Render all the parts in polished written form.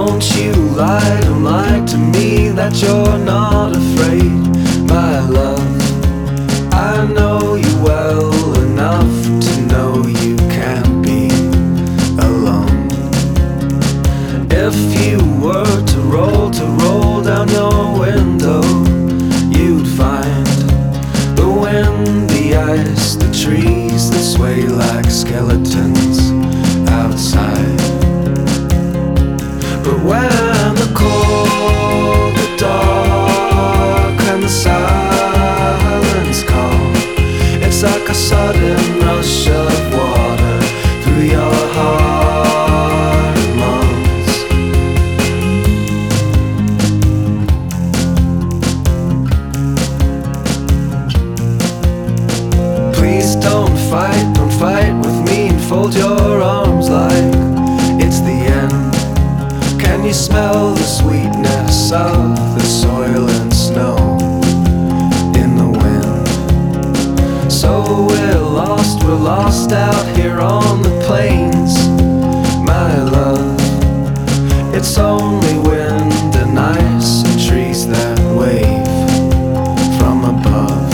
Don't you lie, don't lie to me that you're not afraid, my love. I know you well enough to know you can't be alone. If you were to roll down your window, you'd find the wind, the ice, the trees that sway like skeletons outside. But when the cold, the dark, and the silence come, it's like a sudden rush of water through your heart and lungs. Please don't fight with me and fold your arms like it's the end. Can you smell the sweetness of the soil and snow in the wind? So we're lost out here on the plains, my love. It's only wind and ice and trees that wave from above.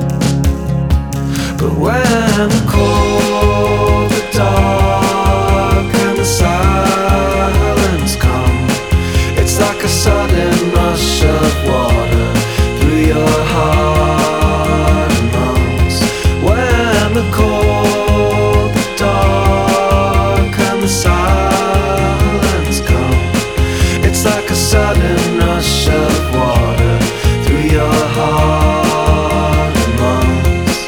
But when the cold, the dark, and the silence come, it's like a sudden rush of water through your heart and lungs. When the cold, the dark, and the silence come, it's like a sudden rush of water through your heart and lungs.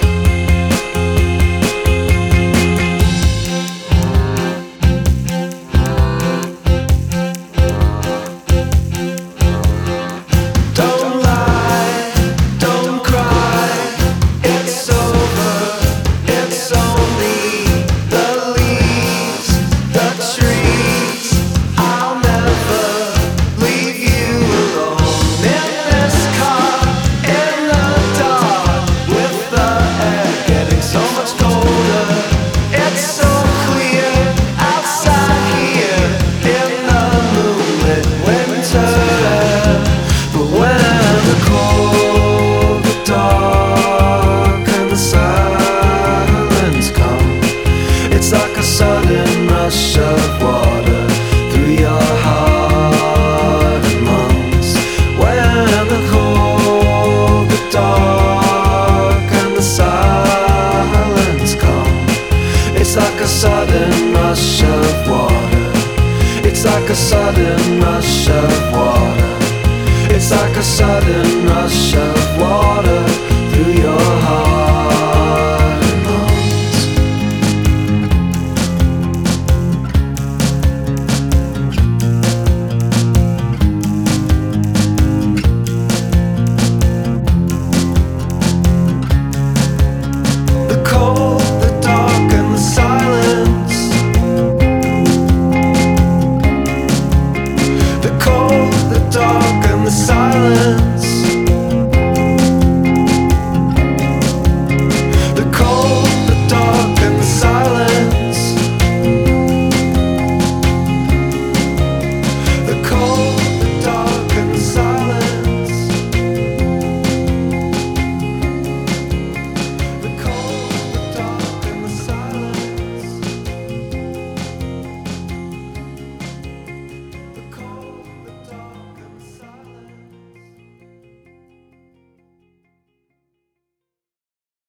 Don't lie, don't cry, it's over, it's only the leaves, the trees. I'll never leave you alone in this car, in the dark, with the air getting so much colder. It's so clear outside here in the moonlit winter. But when the cold, the dark, and the silence come, it's like a sudden rush of water through your heart and lungs. When the cold, the dark, and the silence come, it's like a sudden rush of water. It's like a sudden rush of water. It's like a sudden rush of water through your